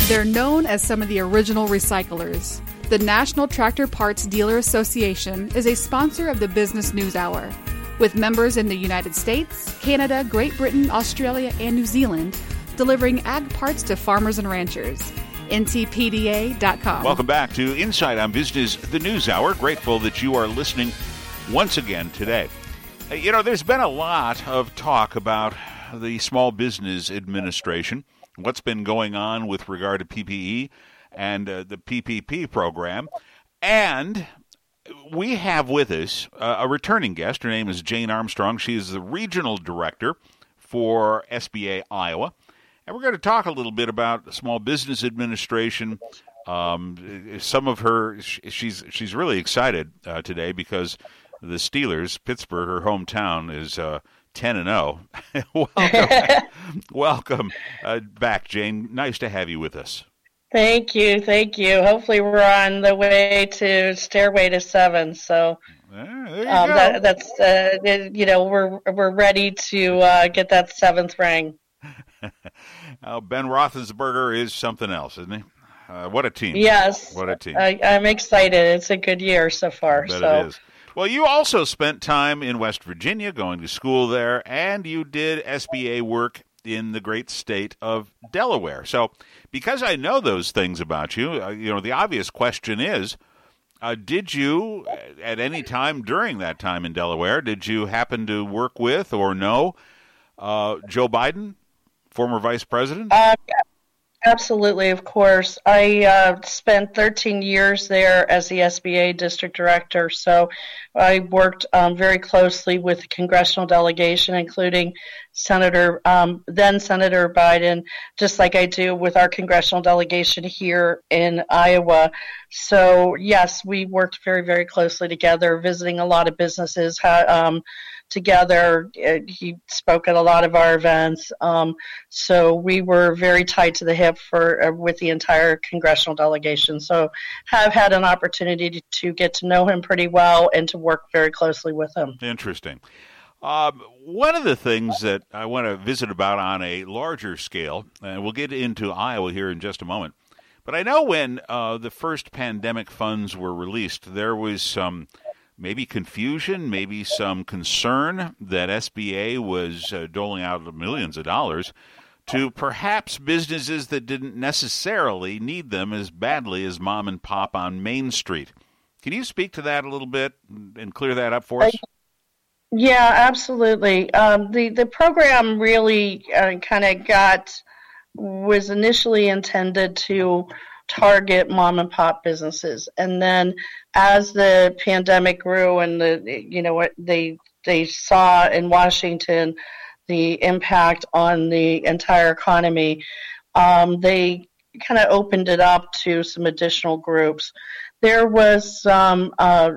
They're known as some of the original recyclers. The National Tractor Parts Dealer Association is a sponsor of the Business News Hour, with members in the United States, Canada, Great Britain, Australia, and New Zealand, delivering ag parts to farmers and ranchers. NTPDA.com. Welcome back to Insight on Business, the News Hour. Grateful that you are listening once again today. You know, there's been a lot of talk about the Small Business Administration, what's been going on with regard to PPE and the PPP program. And we have with us a returning guest. Her name is Jane Armstrong. She is the regional director for SBA Iowa. And we're going to talk a little bit about the Small Business Administration. Some of her, she's really excited today because the Steelers, Pittsburgh, her hometown, is 10-0. Welcome back, Jane. Nice to have you with us. Thank you. Hopefully, we're on the way to Stairway to 7. So there you go. That's we're ready to get that 7th ring. Ben Roethlisberger is something else, isn't he? What a team! Yes, what a team! I'm excited. It's a good year so far. I bet it is. Well, you also spent time in West Virginia, going to school there, and you did SBA work in the great state of Delaware. So, because I know those things about you, the obvious question is, did you, at any time during that time in Delaware, did you happen to work with or know Joe Biden, former vice president? Absolutely, of course. I spent 13 years there as the SBA district director, so I worked very closely with the congressional delegation, including then Senator Biden, just like I do with our congressional delegation here in Iowa. So, yes, we worked very, very closely together, visiting a lot of businesses together. He spoke at a lot of our events. So we were very tied to the hip with the entire congressional delegation. So have had an opportunity to get to know him pretty well and to work very closely with him. Interesting. One of the things that I want to visit about on a larger scale, and we'll get into Iowa here in just a moment, but I know when the first pandemic funds were released, there was some maybe confusion, maybe some concern that SBA was doling out millions of dollars to perhaps businesses that didn't necessarily need them as badly as mom and pop on Main Street. Can you speak to that a little bit and clear that up for us? Yeah, absolutely. The program really was initially intended to target mom and pop businesses, and then as the pandemic grew and they saw in Washington the impact on the entire economy, they kind of opened it up to some additional groups. There was some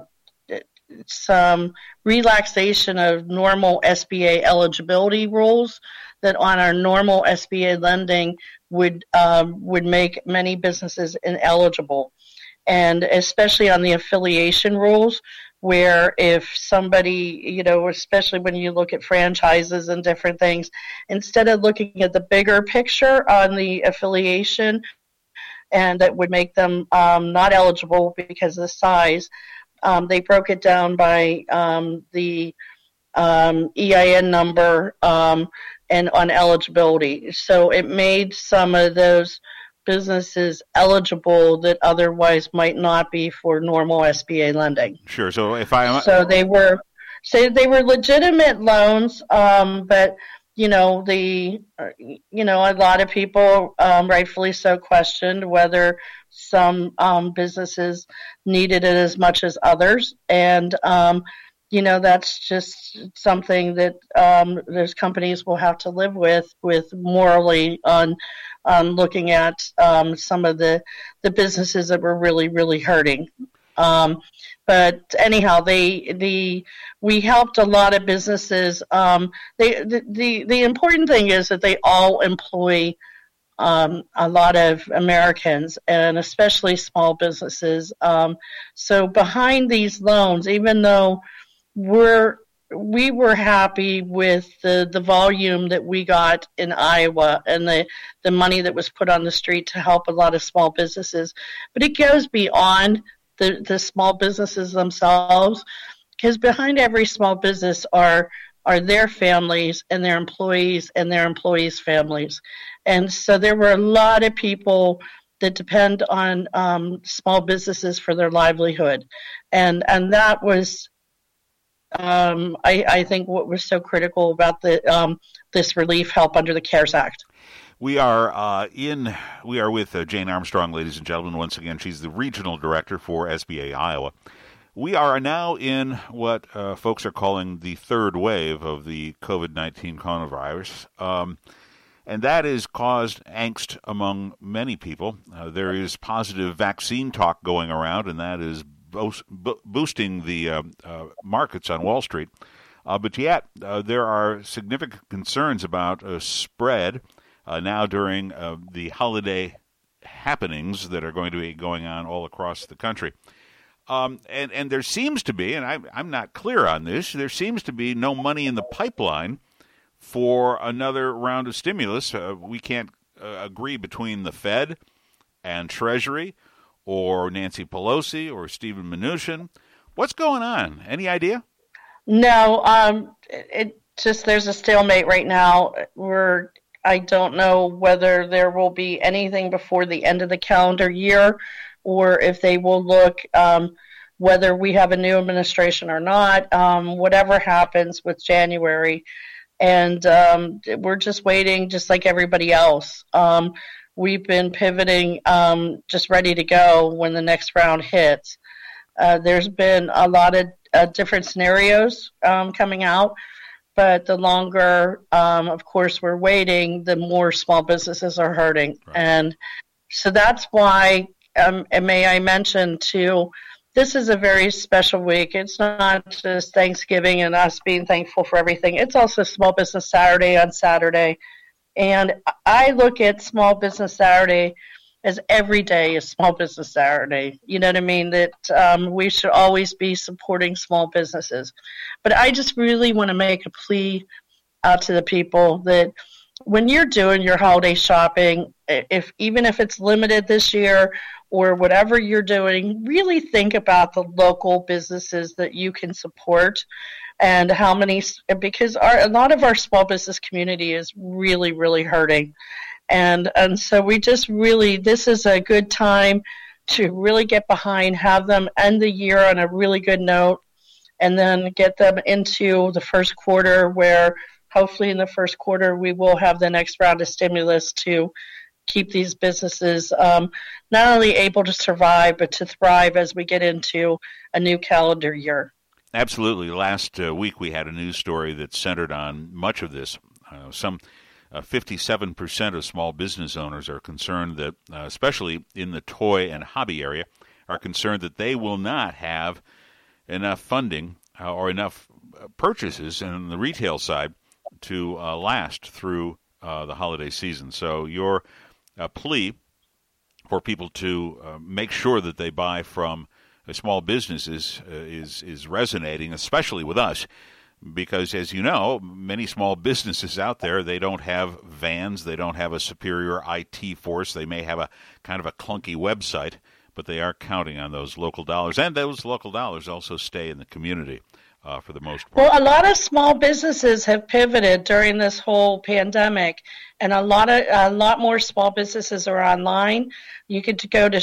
relaxation of normal SBA eligibility rules that on our normal SBA lending would make many businesses ineligible, and especially on the affiliation rules, where if somebody, especially when you look at franchises and different things, instead of looking at the bigger picture on the affiliation, and that would make them not eligible because of the size, they broke it down by the EIN number and on eligibility. So it made some of those businesses eligible that otherwise might not be for normal SBA lending. Sure. So they were legitimate loans, but a lot of people rightfully so questioned whether some businesses needed it as much as others, and that's just something that those companies will have to live with morally on looking at some of the businesses that were really, really hurting. But anyhow, we helped a lot of businesses. The important thing is that they all employ a lot of Americans, and especially small businesses. So behind these loans, even though we're we were happy with the volume that we got in Iowa and the money that was put on the street to help a lot of small businesses. But it goes beyond the small businesses themselves, because behind every small business are their families and their employees and their employees' families. And so there were a lot of people that depend on small businesses for their livelihood. And that was, I think, what was so critical about this relief help under the CARES Act. We are with Jane Armstrong, ladies and gentlemen. Once again, she's the regional director for SBA Iowa. We are now in what folks are calling the third wave of the COVID-19 coronavirus, and that has caused angst among many people. There is positive vaccine talk going around, and that is boosting the markets on Wall Street. But yet, there are significant concerns about a spread now during the holiday happenings that are going to be going on all across the country. And there seems to be, and I'm not clear on this, there seems to be no money in the pipeline for another round of stimulus. We can't agree between the Fed and Treasury or Nancy Pelosi or Steven Mnuchin. What's going on? Any idea? No, there's a stalemate right now. I don't know whether there will be anything before the end of the calendar year, or if they will look whether we have a new administration or not, whatever happens with January. And we're just waiting, just like everybody else. We've been pivoting, just ready to go when the next round hits. There's been a lot of different scenarios coming out, but the longer, of course, we're waiting, the more small businesses are hurting. Right. And so that's why, and may I mention, too, this is a very special week. It's not just Thanksgiving and us being thankful for everything. It's also Small Business Saturday on Saturday. And I look at Small Business Saturday as every day is Small Business Saturday. You know what I mean? That we should always be supporting small businesses. But I just really want to make a plea out to the people that when you're doing your holiday shopping, even if it's limited this year or whatever you're doing, really think about the local businesses that you can support and how many, because a lot of our small business community is really, really hurting. And so we just really, this is a good time to really get behind, have them end the year on a really good note, and then get them into the first quarter where hopefully in the first quarter we will have the next round of stimulus to keep these businesses not only able to survive but to thrive as we get into a new calendar year. Absolutely. Last week we had a news story that centered on much of this. Some 57% of small business owners are concerned that, especially in the toy and hobby area, are concerned that they will not have enough funding or enough purchases on the retail side to last through the holiday season. So your plea for people to make sure that they buy from small businesses is resonating, especially with us, because, as you know, many small businesses out there, they don't have vans, they don't have a superior IT force, they may have a kind of a clunky website, but they are counting on those local dollars, and those local dollars also stay in the community for the most part. Well, a lot of small businesses have pivoted during this whole pandemic, and a lot more small businesses are online. You can go to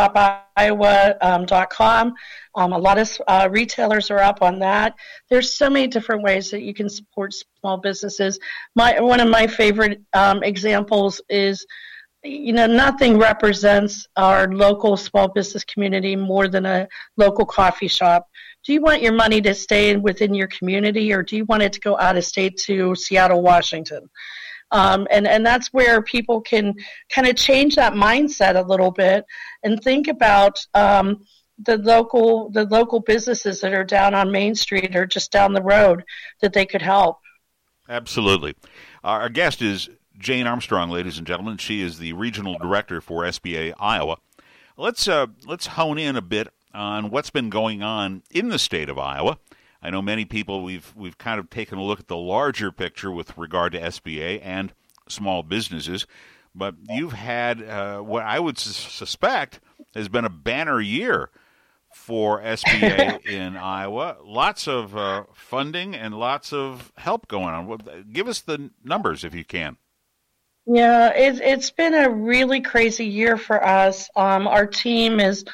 shopiowa.com. A lot of retailers are up on that. There's so many different ways that you can support small businesses. One of my favorite examples is, nothing represents our local small business community more than a local coffee shop. Do you want your money to stay within your community, or do you want it to go out of state to Seattle, Washington? And that's where people can kind of change that mindset a little bit and think about the local businesses that are down on Main Street or just down the road that they could help. Absolutely. Our guest is Jane Armstrong, ladies and gentlemen. She is the regional director for SBA Iowa. Let's hone in a bit on what's been going on in the state of Iowa. I know many people, we've kind of taken a look at the larger picture with regard to SBA and small businesses, but you've had what I would suspect has been a banner year for SBA in Iowa. Lots of funding and lots of help going on. Give us the numbers if you can. Yeah, it's been a really crazy year for us. Our team is,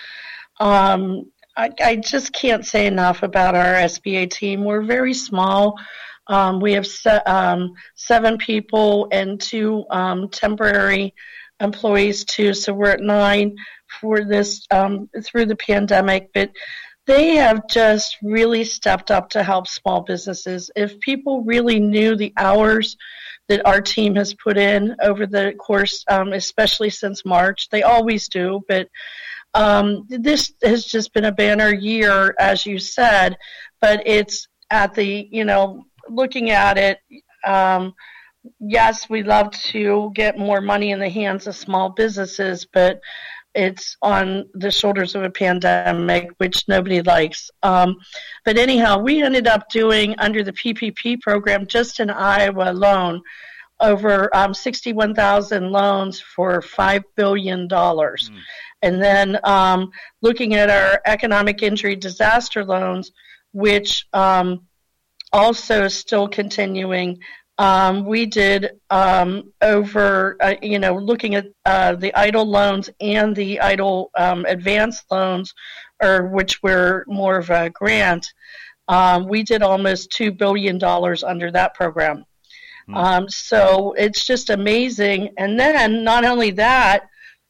I just can't say enough about our SBA team. We're very small. We have 7 people and 2 temporary employees too, so we're at 9 for this through the pandemic. But they have just really stepped up to help small businesses. If people really knew the hours that our team has put in over the course, especially since March, they always do, but this has just been a banner year, as you said, but it's at the, looking at it, yes, we love to get more money in the hands of small businesses, but it's on the shoulders of a pandemic, which nobody likes. But anyhow, we ended up doing, under the PPP program, just in Iowa alone, over 61,000 loans for $5 billion. And then looking at our economic injury disaster loans, which also is still continuing, we did over, looking at the EIDL loans and the EIDL advanced loans, which were more of a grant, we did almost $2 billion under that program. So it's just amazing. And then not only that,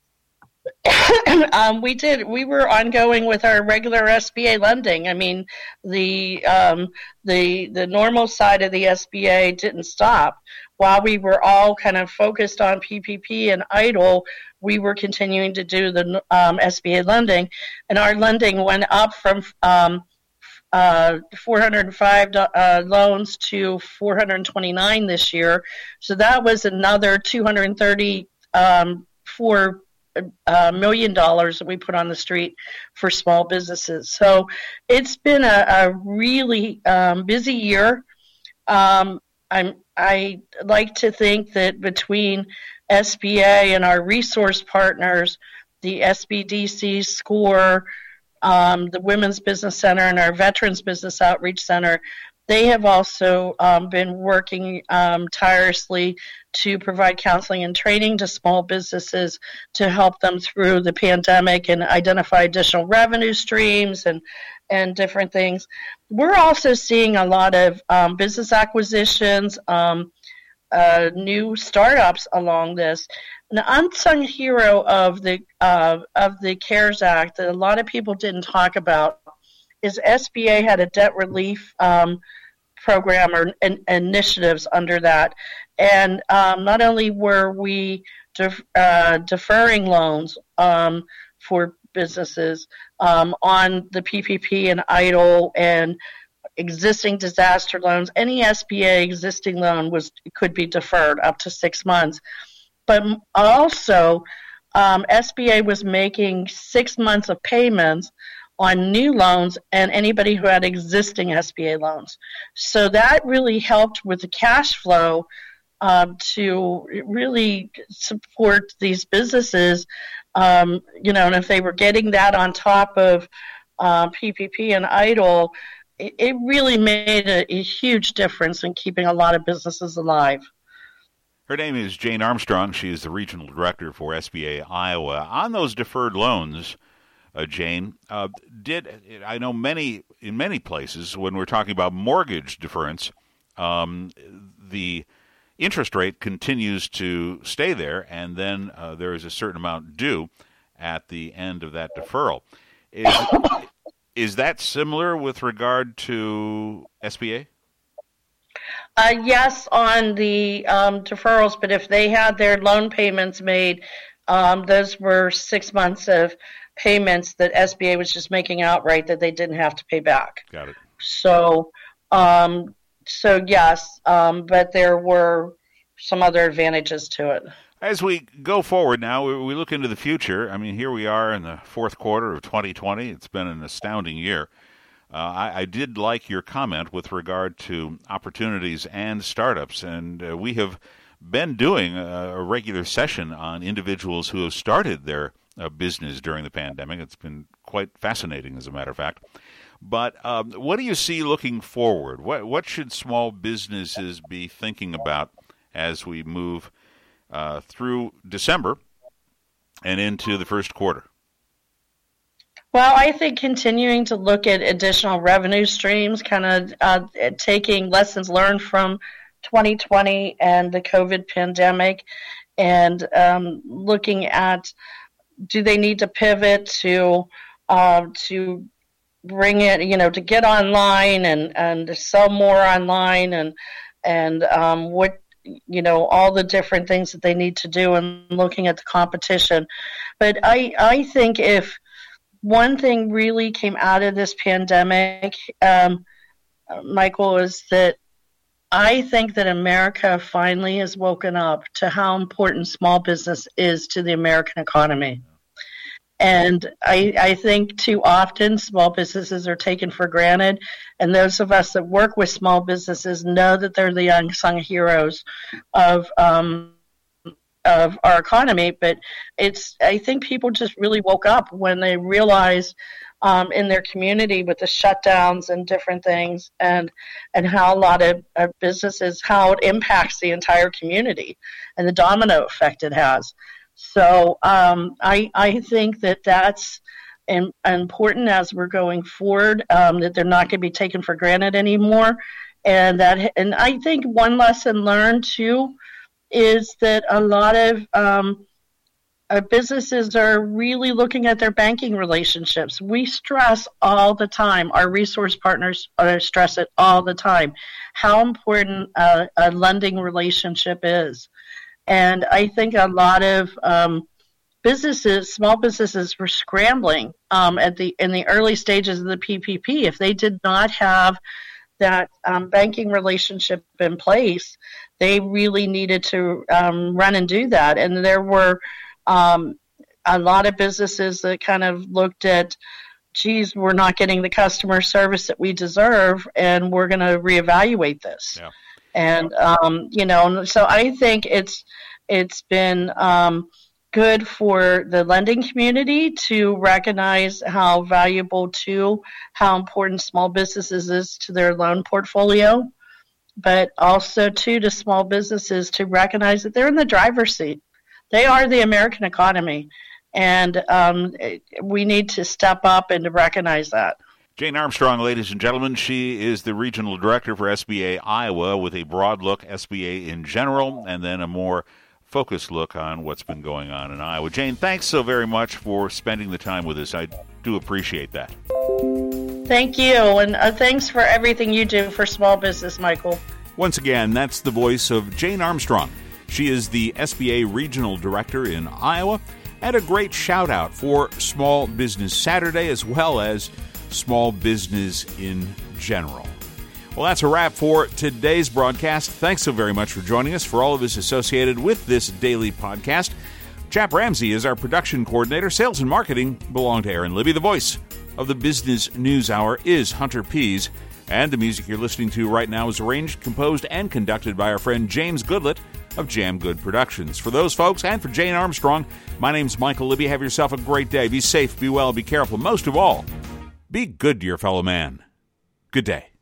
we were ongoing with our regular SBA lending. I mean, the normal side of the SBA didn't stop. While we were all kind of focused on PPP and EIDL, we were continuing to do the SBA lending, and our lending went up from 405 loans to 429 this year. So that was another $234 million that we put on the street for small businesses. So it's been a really busy year. I like to think that between SBA and our resource partners, the SBDC SCORE, the Women's Business Center, and our Veterans Business Outreach Center, they have also been working tirelessly to provide counseling and training to small businesses to help them through the pandemic and identify additional revenue streams and different things. We're also seeing a lot of business acquisitions, new startups along this. An unsung hero of the CARES Act that a lot of people didn't talk about is SBA had a debt relief program or initiatives under that. And not only were we deferring loans for businesses on the PPP and EIDL and existing disaster loans, any SBA existing loan could be deferred up to 6 months. But also, SBA was making 6 months of payments on new loans and anybody who had existing SBA loans. So that really helped with the cash flow to really support these businesses. And if they were getting that on top of PPP and EIDL, it really made a huge difference in keeping a lot of businesses alive. Her name is Jane Armstrong. She is the Regional Director for SBA Iowa. On those deferred loans, Jane, I know in many places when we're talking about mortgage deference, the interest rate continues to stay there, and then there is a certain amount due at the end of that deferral. Is that similar with regard to SBA? Yes, on the deferrals, but if they had their loan payments made, those were 6 months of payments that SBA was just making outright that they didn't have to pay back. Got it. So yes, but there were some other advantages to it. As we go forward now, we look into the future. I mean, here we are in the fourth quarter of 2020. It's been an astounding year. I did like your comment with regard to opportunities and startups, and we have been doing a regular session on individuals who have started their business during the pandemic. It's been quite fascinating, as a matter of fact. But what do you see looking forward? What should small businesses be thinking about as we move through December and into the first quarter? Well, I think continuing to look at additional revenue streams, kind of taking lessons learned from 2020 and the COVID pandemic, and looking at, do they need to pivot to bring it, to get online and sell more online, and what, all the different things that they need to do, and looking at the competition. But I think if one thing really came out of this pandemic, Michael, is that I think that America finally has woken up to how important small business is to the American economy. And I think too often small businesses are taken for granted, and those of us that work with small businesses know that they're the unsung heroes of our economy. But I think people just really woke up when they realized in their community with the shutdowns and different things, and how a lot of businesses, how it impacts the entire community and the domino effect it has. So I think that that's important as we're going forward, that they're not going to be taken for granted anymore. And I think one lesson learned too is that a lot of businesses are really looking at their banking relationships. We stress all the time, our resource partners stress it all the time, how important a lending relationship is. And I think a lot of small businesses were scrambling in the early stages of the PPP. If they did not have that banking relationship in place, they really needed to run and do that. And there were a lot of businesses that kind of looked at, geez, we're not getting the customer service that we deserve, and we're going to reevaluate this. Yeah. And, so I think it's been good for the lending community to recognize how valuable how important small businesses is to their loan portfolio, but also to small businesses to recognize that they're in the driver's seat. They are the American economy, and we need to step up and to recognize that. Jane Armstrong, ladies and gentlemen, she is the Regional Director for SBA Iowa, with a broad look SBA in general, and then a more focused look on what's been going on in Iowa. Jane, thanks so very much for spending the time with us. I do appreciate that. Thank you, and thanks for everything you do for small business, Michael. Once again, that's the voice of Jane Armstrong. She is the SBA Regional Director in Iowa, and a great shout-out for Small Business Saturday, as well as small business in general. Well, that's a wrap for today's broadcast. Thanks so very much for joining us. For all of us associated with this daily podcast, Chap Ramsey is our production coordinator. Sales and marketing belong to Aaron Libby. The voice of the Business News Hour is Hunter Pease. And the music you're listening to right now is arranged, composed, and conducted by our friend James Goodlett of Jam Good Productions. For those folks, and for Jane Armstrong, my name's Michael Libby. Have yourself a great day. Be safe, be well, be careful. Most of all, be good to your fellow man. Good day.